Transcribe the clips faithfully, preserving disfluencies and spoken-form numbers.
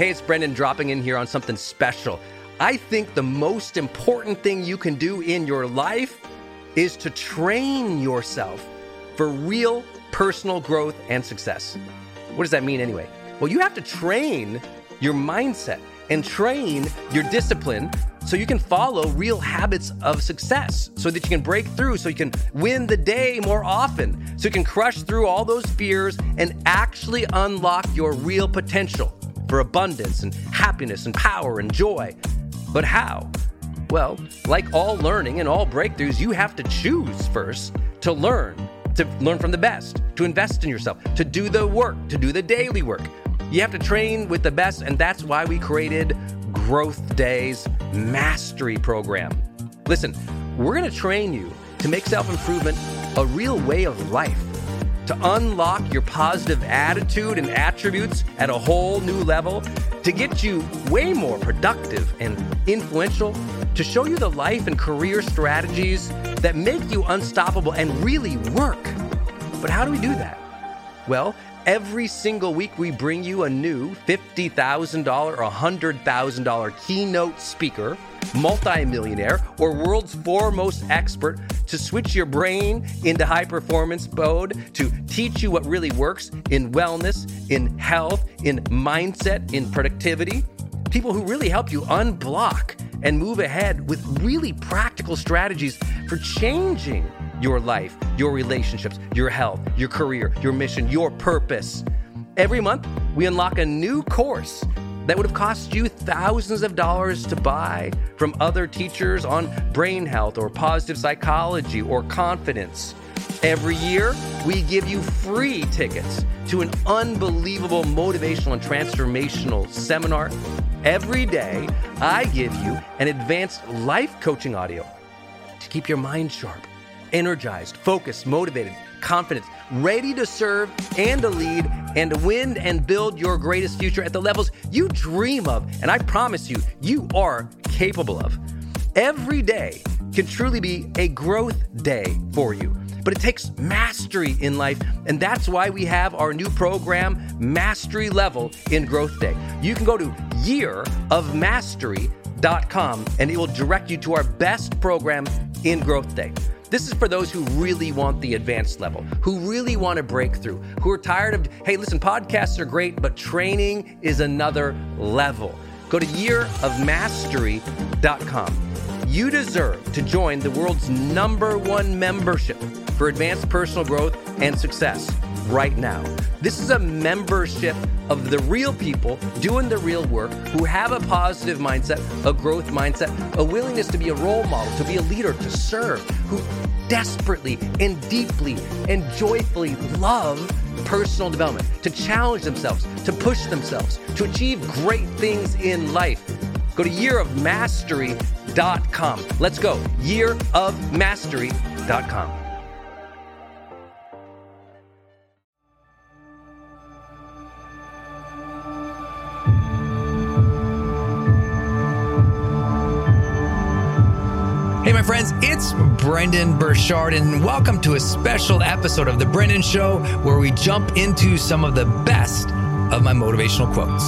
Hey, it's Brendan dropping in here on something special. I think the most important thing you can do in your life is to train yourself for real personal growth and success. What does that mean anyway? Well, you have to train your mindset and train your discipline so you can follow real habits of success, so that you can break through, so you can win the day more often, so you can crush through all those fears and actually unlock your real potential for abundance and happiness and power and joy. But how? Well, like all learning and all breakthroughs, you have to choose first to learn, to learn from the best, to invest in yourself, to do the work, to do the daily work. You have to train with the best, and that's why we created Growth Day's Mastery Program. Listen, we're going to train you to make self-improvement a real way of life, to unlock your positive attitude and attributes at a whole new level, to get you way more productive and influential, to show you the life and career strategies that make you unstoppable and really work. But how do we do that? Well, every single week we bring you a new fifty thousand dollars or one hundred thousand dollars keynote speaker, multimillionaire, or world's foremost expert to switch your brain into high performance mode, to teach you what really works in wellness, in health, in mindset, in productivity. People who really help you unblock and move ahead with really practical strategies for changing your life, your relationships, your health, your career, your mission, your purpose. Every month, we unlock a new course that would have cost you thousands of dollars to buy from other teachers on brain health or positive psychology or confidence. Every year, we give you free tickets to an unbelievable motivational and transformational seminar. Every day, I give you an advanced life coaching audio to keep your mind sharp, energized, focused, motivated, confident, ready to serve and to lead and to win and build your greatest future at the levels you dream of. And I promise you, you are capable of. Every day can truly be a growth day for you, but it takes mastery in life. And that's why we have our new program, Mastery Level in Growth Day. You can go to year of mastery dot com and it will direct you to our best program in Growth Day. This is for those who really want the advanced level, who really want to break through, who are tired of, hey, listen, podcasts are great, but training is another level. Go to year of mastery dot com. You deserve to join the world's number one membership for advanced personal growth and success right now. This is a membership of the real people doing the real work, who have a positive mindset, a growth mindset, a willingness to be a role model, to be a leader, to serve, who desperately and deeply and joyfully love personal development, to challenge themselves, to push themselves, to achieve great things in life. Go to year of mastery dot com. Let's go. year of mastery dot com. Hey, my friends, it's Brendon Burchard, and welcome to a special episode of The Brendan Show, where we jump into some of the best of my motivational quotes.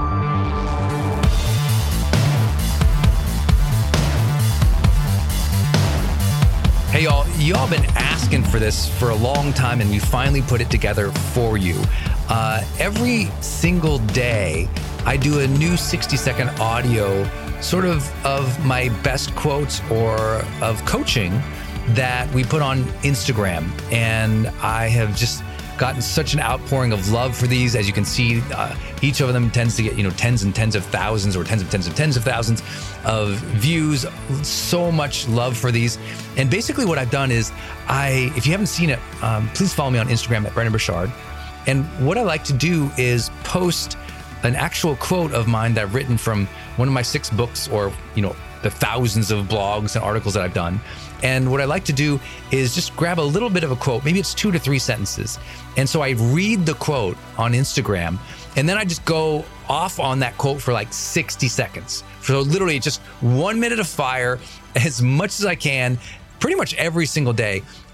Hey, y'all, y'all been asking for this for a long time, and we finally put it together for you. Uh, every single day, I do a new sixty second audio sort of of my best quotes or of coaching that we put on Instagram. And I have just gotten such an outpouring of love for these. As you can see, uh, each of them tends to get, you know, tens and tens of thousands or tens of tens of tens of thousands of views. So much love for these. And basically what I've done is I, if you haven't seen it, um, please follow me on Instagram at Brendan Burchard. And what I like to do is post an actual quote of mine that I've written from one of my six books, or, you know, the thousands of blogs and articles that I've done. And what I like to do is just grab a little bit of a quote. Maybe it's two to three sentences. And so I read the quote on Instagram, and then I just go off on that quote for like sixty seconds. So literally just one minute of fire, as much as I can, pretty much every single day.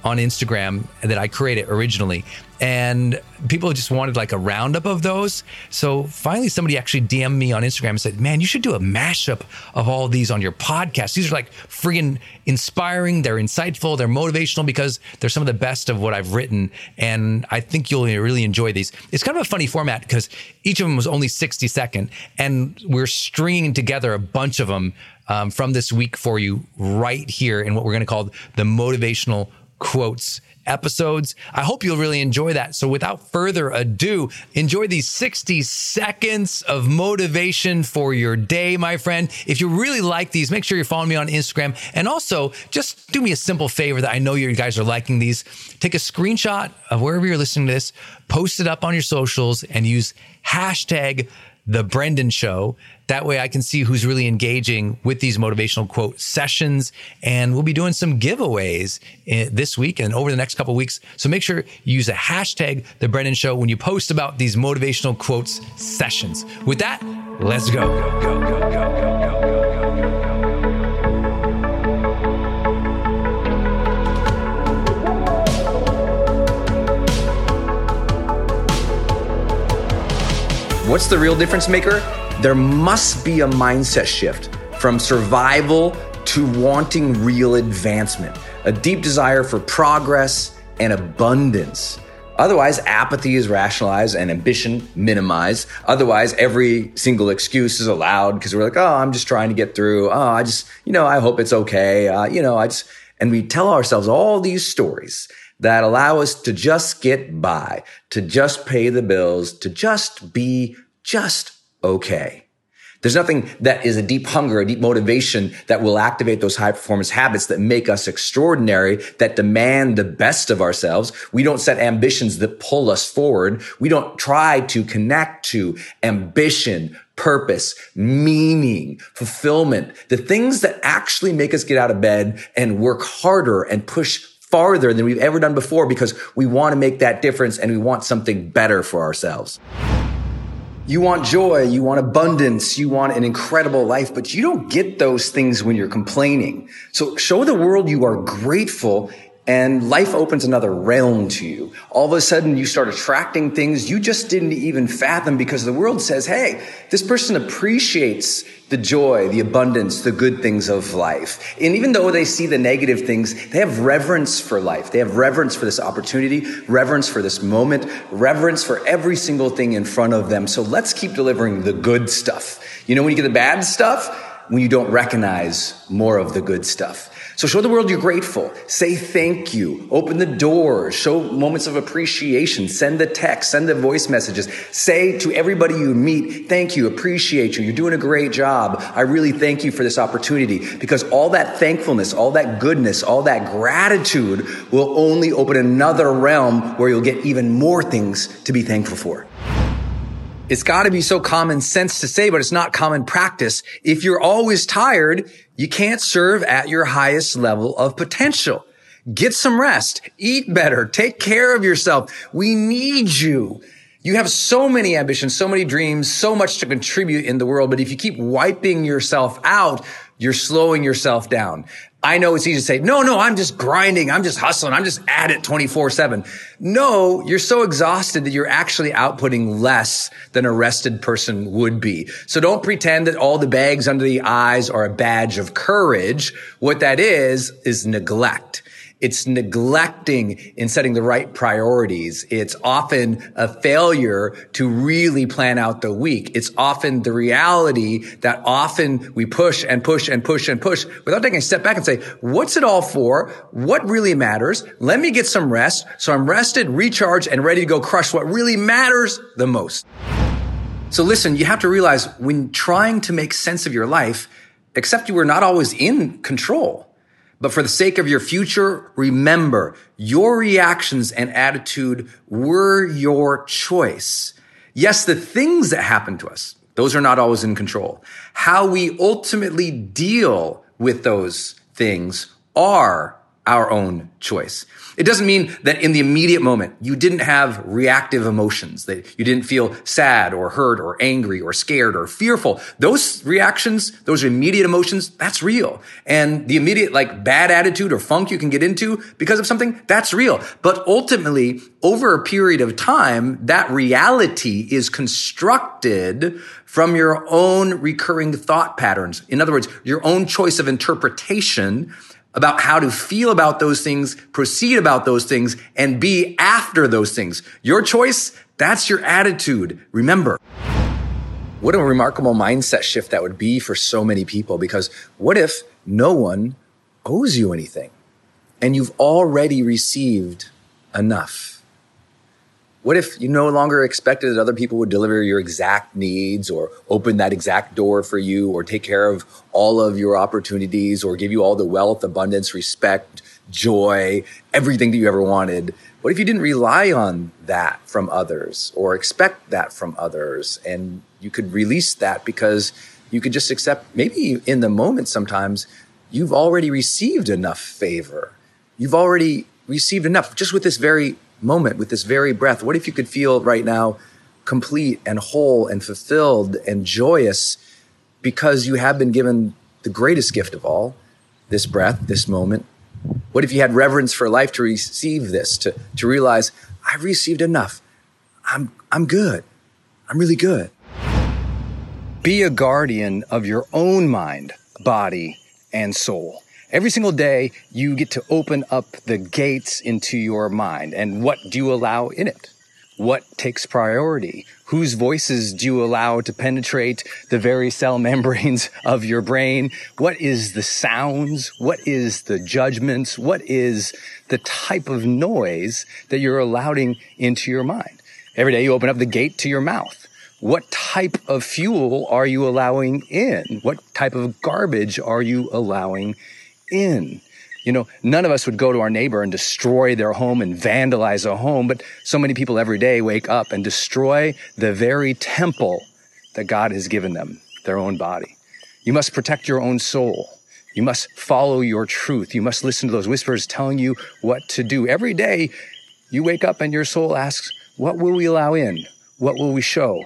on Instagram that I created originally. And people just wanted like a roundup of those. So finally, somebody actually D M'd me on Instagram and said, man, you should do a mashup of all these on your podcast. These are like friggin' inspiring. They're insightful. They're motivational because they're some of the best of what I've written. And I think you'll really enjoy these. It's kind of a funny format because each of them was only sixty seconds. And we're stringing together a bunch of them um, from this week for you right here in what we're going to call the Motivational Quotes episodes. I hope you'll really enjoy that. So without further ado, enjoy these sixty seconds of motivation for your day, my friend. If you really like these, make sure you're following me on Instagram. And also just do me a simple favor that I know you guys are liking these. Take a screenshot of wherever you're listening to this, post it up on your socials and use hashtag The Brendon Show. That way I can see who's really engaging with these motivational quote sessions. And we'll be doing some giveaways this week and over the next couple of weeks. So make sure you use a hashtag The Brendon Show when you post about these motivational quotes sessions. With that, let's go. Go, go, go, go, go, go. What's the real difference maker? There must be a mindset shift from survival to wanting real advancement, a deep desire for progress and abundance. Otherwise, apathy is rationalized and ambition minimized. Otherwise, every single excuse is allowed because we're like, oh, I'm just trying to get through. Oh, I just, you know, I hope it's okay. Uh, you know, I just, and we tell ourselves all these stories that allow us to just get by, to just pay the bills, to just be just okay. There's nothing that is a deep hunger, a deep motivation that will activate those high performance habits that make us extraordinary, that demand the best of ourselves. We don't set ambitions that pull us forward. We don't try to connect to ambition, purpose, meaning, fulfillment, the things that actually make us get out of bed and work harder and push farther than we've ever done before because we want to make that difference and we want something better for ourselves. You want joy, you want abundance, you want an incredible life, but you don't get those things when you're complaining. So show the world you are grateful and life opens another realm to you. All of a sudden, you start attracting things you just didn't even fathom because the world says, hey, this person appreciates the joy, the abundance, the good things of life. And even though they see the negative things, they have reverence for life. They have reverence for this opportunity, reverence for this moment, reverence for every single thing in front of them. So let's keep delivering the good stuff. You know, when you get the bad stuff, when you don't recognize more of the good stuff. So show the world you're grateful. Say thank you. Open the doors. Show moments of appreciation. Send the text. Send the voice messages. Say to everybody you meet, thank you, appreciate you. You're doing a great job. I really thank you for this opportunity because all that thankfulness, all that goodness, all that gratitude will only open another realm where you'll get even more things to be thankful for. It's got to be so common sense to say, but it's not common practice. If you're always tired, you can't serve at your highest level of potential. Get some rest, eat better, take care of yourself. We need you. You have so many ambitions, so many dreams, so much to contribute in the world. But if you keep wiping yourself out, you're slowing yourself down. I know it's easy to say, no, no, I'm just grinding. I'm just hustling. I'm just at it twenty-four seven. No, you're so exhausted that you're actually outputting less than a rested person would be. So don't pretend that all the bags under the eyes are a badge of courage. What that is, is neglect. It's neglecting in setting the right priorities. It's often a failure to really plan out the week. It's often the reality that often we push and push and push and push without taking a step back and say, what's it all for? What really matters? Let me get some rest so I'm rested, recharged, and ready to go crush what really matters the most. So listen, you have to realize when trying to make sense of your life, except you were not always in control. But for the sake of your future, remember, your reactions and attitude were your choice. Yes, the things that happen to us, those are not always in control. How we ultimately deal with those things are our own choice. It doesn't mean that in the immediate moment, you didn't have reactive emotions, that you didn't feel sad or hurt or angry or scared or fearful. Those reactions, those immediate emotions, that's real. And the immediate like bad attitude or funk you can get into because of something, that's real. But ultimately, over a period of time, that reality is constructed from your own recurring thought patterns. In other words, your own choice of interpretation about how to feel about those things, proceed about those things, and be after those things. Your choice, that's your attitude. Remember, what a remarkable mindset shift that would be for so many people, because what if no one owes you anything and you've already received enough? What if you no longer expected that other people would deliver your exact needs or open that exact door for you or take care of all of your opportunities or give you all the wealth, abundance, respect, joy, everything that you ever wanted? What if you didn't rely on that from others or expect that from others, and you could release that because you could just accept, maybe in the moment sometimes, you've already received enough favor. You've already received enough just with this very moment, with this very breath. What if you could feel right now complete and whole and fulfilled and joyous because you have been given the greatest gift of all, this breath, this moment? What if you had reverence for life to receive this, to, to realize, I've received enough. I'm, I'm good. I'm really good. Be a guardian of your own mind, body, and soul. Every single day, you get to open up the gates into your mind. And what do you allow in it? What takes priority? Whose voices do you allow to penetrate the very cell membranes of your brain? What is the sounds? What is the judgments? What is the type of noise that you're allowing into your mind? Every day, you open up the gate to your mouth. What type of fuel are you allowing in? What type of garbage are you allowing in? You know, none of us would go to our neighbor and destroy their home and vandalize a home, but so many people every day wake up and destroy the very temple that God has given them, their own body. You must protect your own soul. You must follow your truth. You must listen to those whispers telling you what to do. Every day you wake up and your soul asks, what will we allow in? What will we show?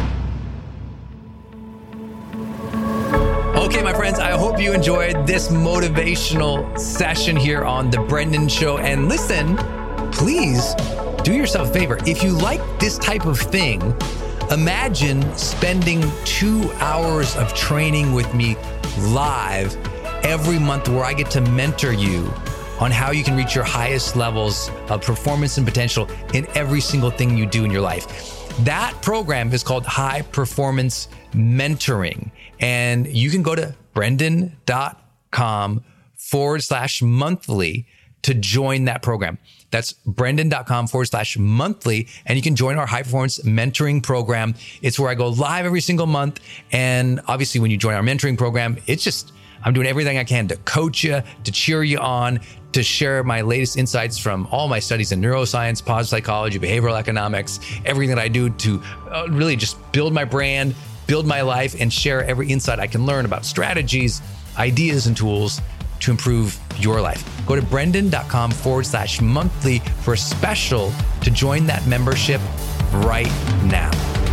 Okay, my friends, I hope you enjoyed this motivational session here on The Brendon Show. And listen, please do yourself a favor. If you like this type of thing, imagine spending two hours of training with me live every month, where I get to mentor you on how you can reach your highest levels of performance and potential in every single thing you do in your life. That program is called High Performance Mentoring. And you can go to brendon.com forward slash monthly to join that program. That's brendon.com forward slash monthly. And you can join our high performance mentoring program. It's where I go live every single month. And obviously when you join our mentoring program, it's just, I'm doing everything I can to coach you, to cheer you on, to share my latest insights from all my studies in neuroscience, positive psychology, behavioral economics, everything that I do to uh, really just build my brand, build my life, and share every insight I can learn about strategies, ideas, and tools to improve your life. Go to brendon.com forward slash monthly for a special to join that membership right now.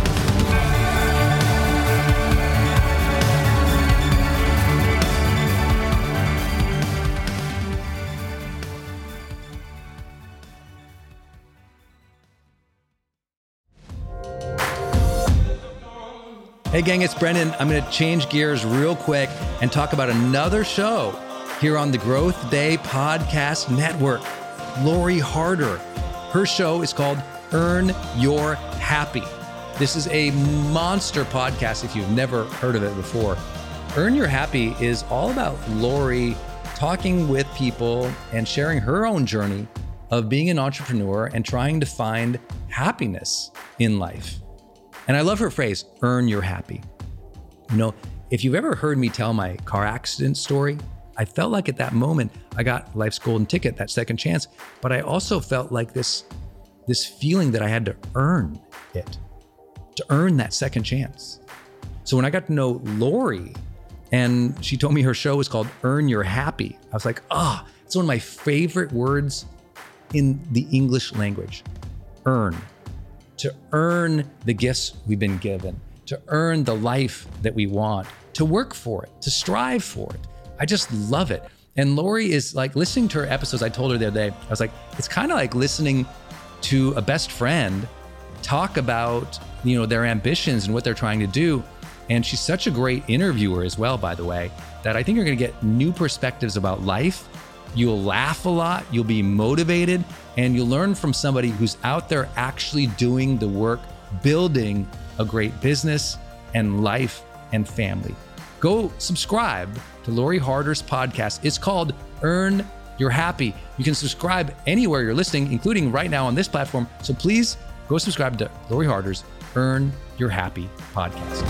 Hey gang, it's Brendon. I'm going to change gears real quick and talk about another show here on the Growth Day Podcast Network. Lori Harder. Her show is called Earn Your Happy. This is a monster podcast if you've never heard of it before. Earn Your Happy is all about Lori talking with people and sharing her own journey of being an entrepreneur and trying to find happiness in life. And I love her phrase, earn your happy. You know, if you've ever heard me tell my car accident story, I felt like at that moment, I got life's golden ticket, that second chance, but I also felt like this, this feeling that I had to earn it, to earn that second chance. So when I got to know Lori and she told me her show was called Earn Your Happy, I was like, ah, oh, It's one of my favorite words in the English language. Earn. To earn the gifts we've been given, to earn the life that we want, to work for it, to strive for it. I just love it. And Lori is like, listening to her episodes, I told her the other day, I was like, it's kind of like listening to a best friend talk about, you know, their ambitions and what they're trying to do. And she's such a great interviewer as well, by the way, that I think you're gonna get new perspectives about life. You'll laugh a lot, you'll be motivated, and you'll learn from somebody who's out there actually doing the work, building a great business and life and family. Go subscribe to Lori Harder's podcast. It's called Earn Your Happy. You can subscribe anywhere you're listening, including right now on this platform. So please go subscribe to Lori Harder's Earn Your Happy podcast.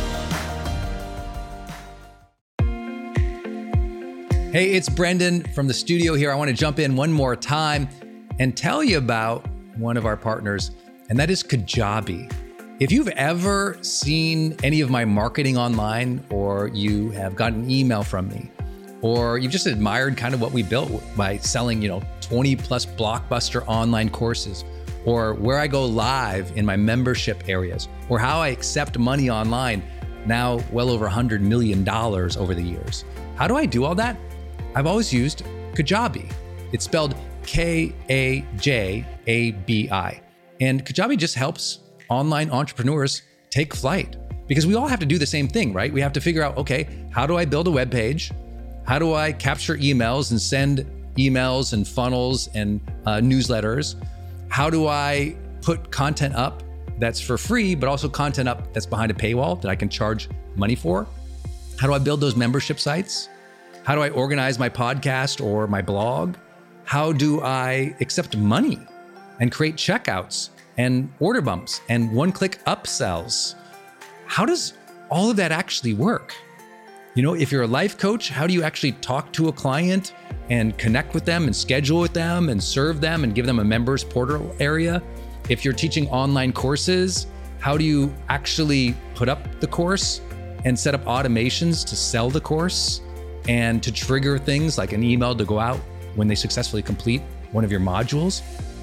Hey, it's Brendan from the studio here. I want to jump in one more time and tell you about one of our partners, and that is Kajabi. If you've ever seen any of my marketing online, or you have gotten an email from me, or you've just admired kind of what we built by selling, you know, twenty plus blockbuster online courses, or where I go live in my membership areas, or how I accept money online, now well over one hundred million dollars over the years. How do I do all that? I've always used Kajabi. It's spelled K A J A B I. And Kajabi just helps online entrepreneurs take flight, because we all have to do the same thing, right? We have to figure out, okay, how do I build a web page? How do I capture emails and send emails and funnels and uh, newsletters? How do I put content up that's for free, but also content up that's behind a paywall that I can charge money for? How do I build those membership sites? How do I organize my podcast or my blog? How do I accept money and create checkouts and order bumps and one-click upsells? How does all of that actually work? You know, if you're a life coach, how do you actually talk to a client and connect with them and schedule with them and serve them and give them a members portal area? If you're teaching online courses, how do you actually put up the course and set up automations to sell the course and to trigger things like an email to go out when they successfully complete one of your modules?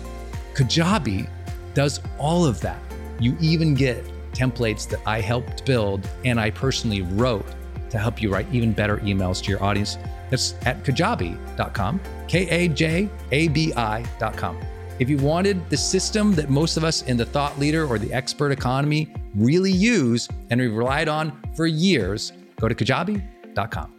Kajabi does all of that. You even get templates that I helped build and I personally wrote to help you write even better emails to your audience. That's at kajabi dot com, K A J A B I dot com. If you wanted the system that most of us in the thought leader or the expert economy really use and we've relied on for years, go to kajabi dot com.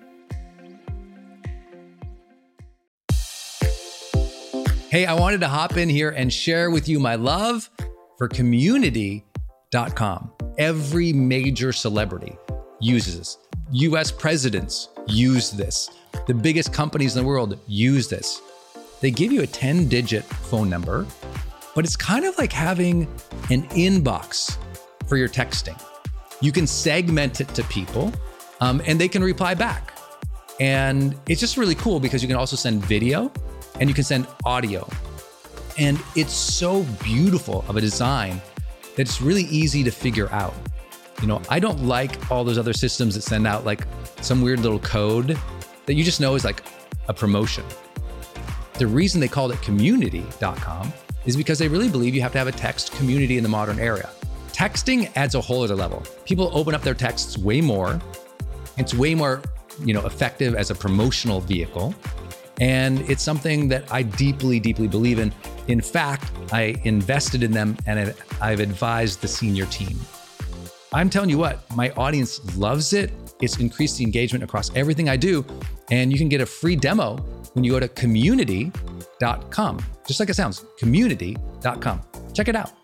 Hey, I wanted to hop in here and share with you my love for community dot com. Every major celebrity uses this. U S presidents use this. The biggest companies in the world use this. They give you a ten digit phone number, but it's kind of like having an inbox for your texting. You can segment it to people um, and they can reply back. And it's just really cool because you can also send video and you can send audio. And it's so beautiful of a design that it's really easy to figure out. You know, I don't like all those other systems that send out like some weird little code that you just know is like a promotion. The reason they called it community dot com is because they really believe you have to have a text community in the modern era. Texting adds a whole other level. People open up their texts way more. It's way more, you know, effective as a promotional vehicle. And it's something that I deeply, deeply believe in. In fact, I invested in them and I've advised the senior team. I'm telling you what, my audience loves it. It's increased the engagement across everything I do. And you can get a free demo when you go to community dot com. Just like it sounds, community dot com. Check it out.